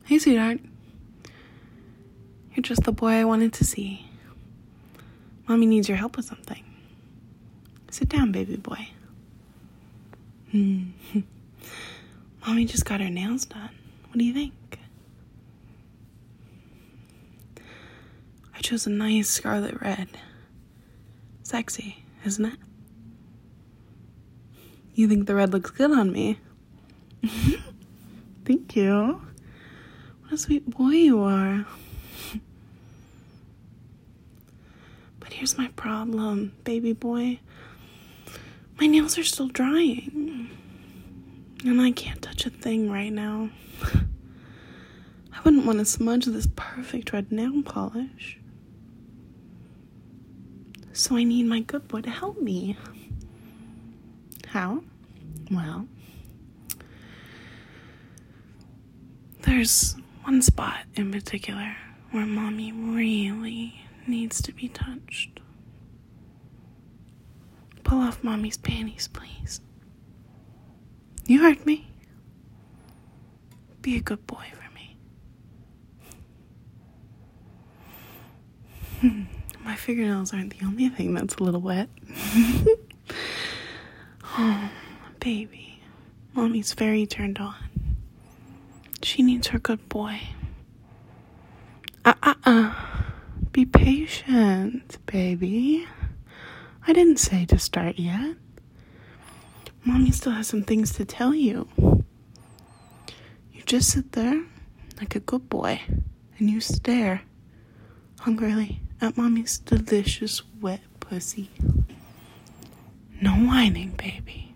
Hey, sweetheart. You're just the boy I wanted to see. Mommy needs your help with something. Sit down, baby boy. Mommy just got her nails done. What do you think? I chose a nice scarlet red. Sexy, isn't it? You think the red looks good on me? Thank you. What a sweet boy you are. But here's my problem, baby boy. My nails are still drying. And I can't touch a thing right now. I wouldn't want to smudge this perfect red nail polish. So I need my good boy to help me. How? Well, there's one spot in particular where Mommy really needs to be touched. Pull off Mommy's panties, please. You heard me. Be a good boy for me. My fingernails aren't the only thing that's a little wet. Oh, baby. Mommy's very turned on. She needs her good boy. Be patient, baby. I didn't say to start yet. Mommy still has some things to tell you. You just sit there like a good boy and you stare hungrily at Mommy's delicious wet pussy. No whining, baby.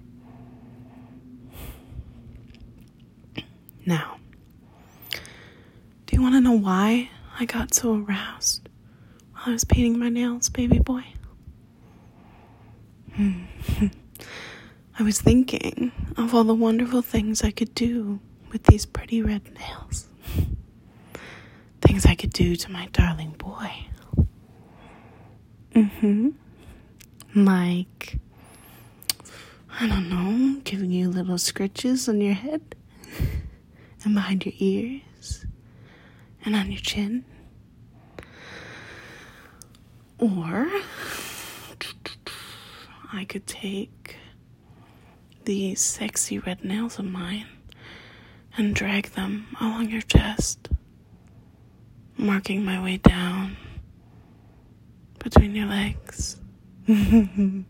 Now, do you want to know why I got so aroused while I was painting my nails, baby boy? I was thinking of all the wonderful things I could do with these pretty red nails. Things I could do to my darling boy. Like, I don't know, giving you little scratches on your head and behind your ears and on your chin. Or I could take these sexy red nails of mine and drag them along your chest, marking my way down between your legs. I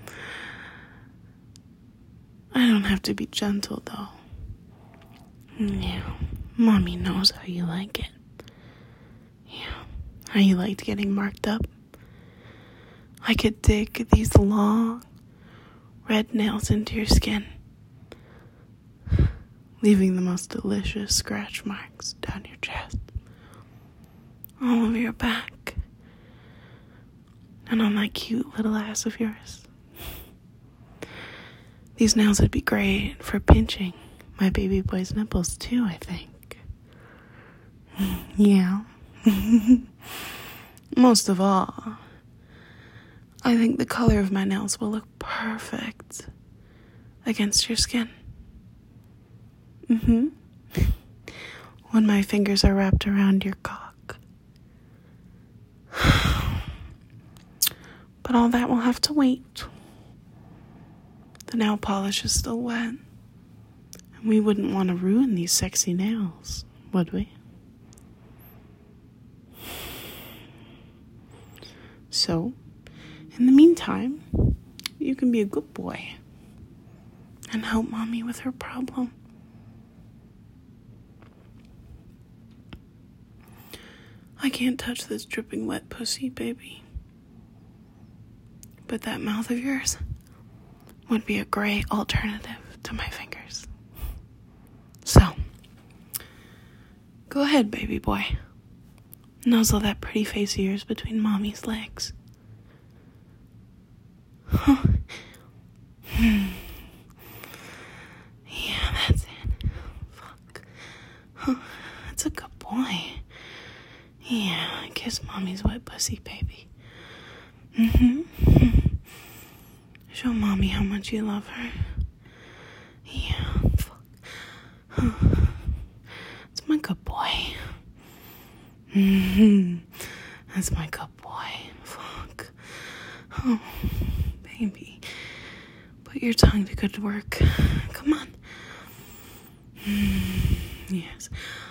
don't have to be gentle, though. Yeah, Mommy knows how you like it. Yeah, how you liked getting marked up. I could dig these long red nails into your skin, leaving the most delicious scratch marks down your chest, all over your back, and on that cute little ass of yours. These nails would be great for pinching my baby boy's nipples too, I think. Yeah. Most of all, I think the color of my nails will look perfect against your skin. When my fingers are wrapped around your cock. But all that will have to wait. The nail polish is still wet. And we wouldn't want to ruin these sexy nails, would we? So, in the meantime, you can be a good boy and help Mommy with her problem. I can't touch this dripping wet pussy, baby. But that mouth of yours would be a great alternative to my fingers. So, go ahead, baby boy. Nuzzle that pretty face of yours between Mommy's legs. Yeah, that's it. Fuck. That's a good boy. Yeah, kiss Mommy's wet pussy, baby. Show Mommy how much you love her. Yeah, fuck. It's That's my good boy. Mm-hmm. That's my good boy. Fuck. Oh, baby. Put your tongue to good work. Come on. Yes.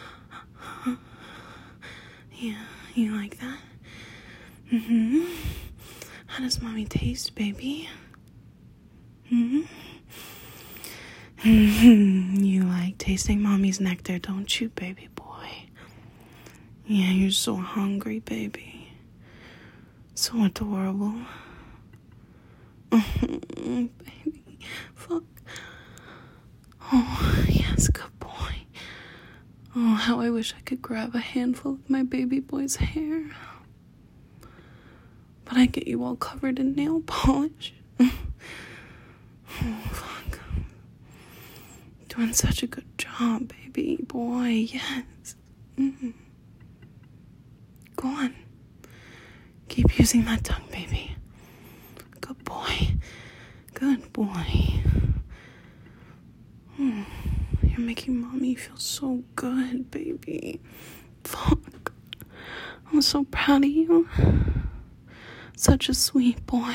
Yeah, you like that? Mm-hmm. How does mommy taste, baby? Mm-hmm. Mm-hmm. You like tasting mommy's nectar, don't you, baby boy? Yeah, you're so hungry, baby. So adorable. Baby. Fuck. Oh, yes, good boy. Oh, how I wish I could grab a handful of my baby boy's hair. But I get you all covered in nail polish. Oh, fuck. Doing such a good job, baby boy. Yes. Mm-hmm. Go on. Keep using that tongue, baby. Good boy. Good boy. You're making mommy feel so good, baby. Fuck. I'm so proud of you. Such a sweet boy.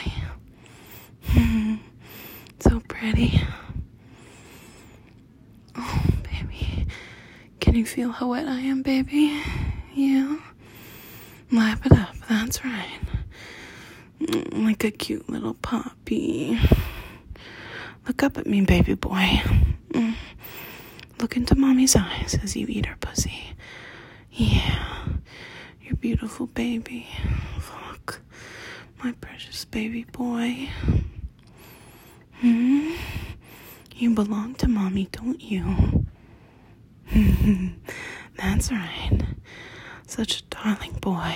So pretty. Oh, baby. Can you feel how wet I am, baby? Yeah? Lap it up, that's right. Like a cute little puppy. Look up at me, baby boy. Look into mommy's eyes as you eat her pussy. Yeah. Your beautiful baby. Fuck. My precious baby boy. You belong to mommy, don't you? That's right. Such a darling boy.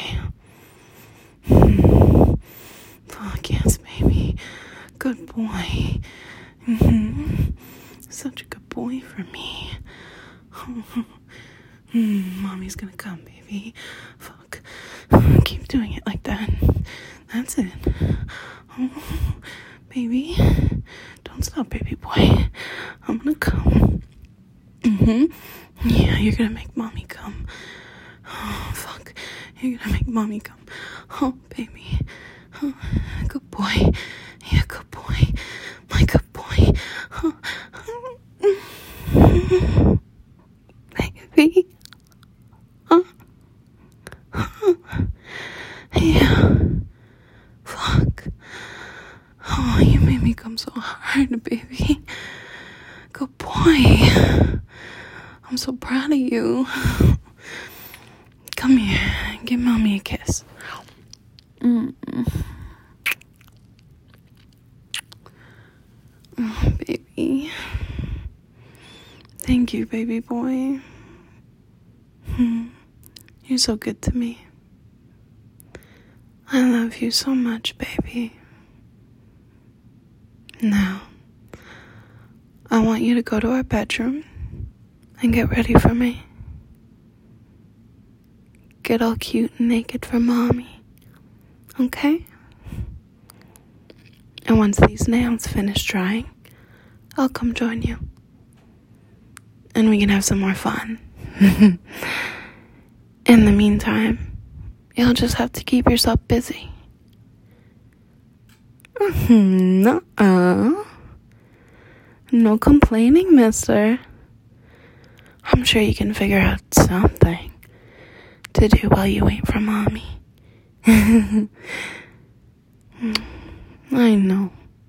Fuck yes, baby. Good boy. Such a good boy for me. Mommy's gonna come, baby. Fuck. Keep doing it like that. That's it. Oh, baby. Don't stop, baby boy. I'm gonna come. Yeah, you're gonna make mommy come. Oh, fuck. You're gonna make mommy come. Oh, baby. Oh, good boy. Yeah, good boy. My good boy. Oh. Baby. Yeah. Fuck. Oh, you made me come so hard, baby. Good boy. I'm so proud of you. Come here. Give mommy a kiss. Oh, baby. Thank you, baby boy. You're so good to me. I love you so much, baby. Now, I want you to go to our bedroom and get ready for me. Get all cute and naked for mommy. Okay? And once these nails finish drying, I'll come join you. And we can have some more fun. In the meantime, you'll just have to keep yourself busy. Nuh-uh. No complaining, mister. I'm sure you can figure out something to do while you wait for mommy. I know,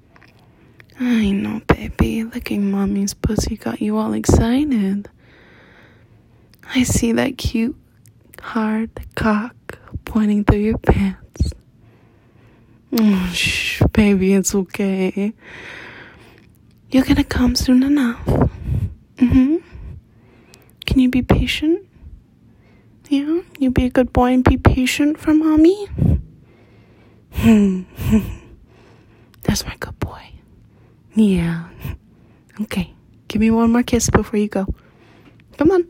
baby. Licking mommy's pussy got you all excited. I see that cute, hard cock pointing through your pants. Shh, baby, it's okay. You're gonna come soon enough. Can you be patient? Yeah? You be a good boy and be patient for mommy? That's my good boy. Yeah. Okay. Give me one more kiss before you go. Come on.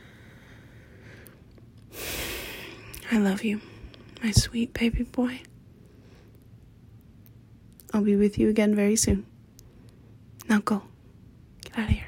I love you, my sweet baby boy. I'll be with you again very soon. Now go. Get out of here.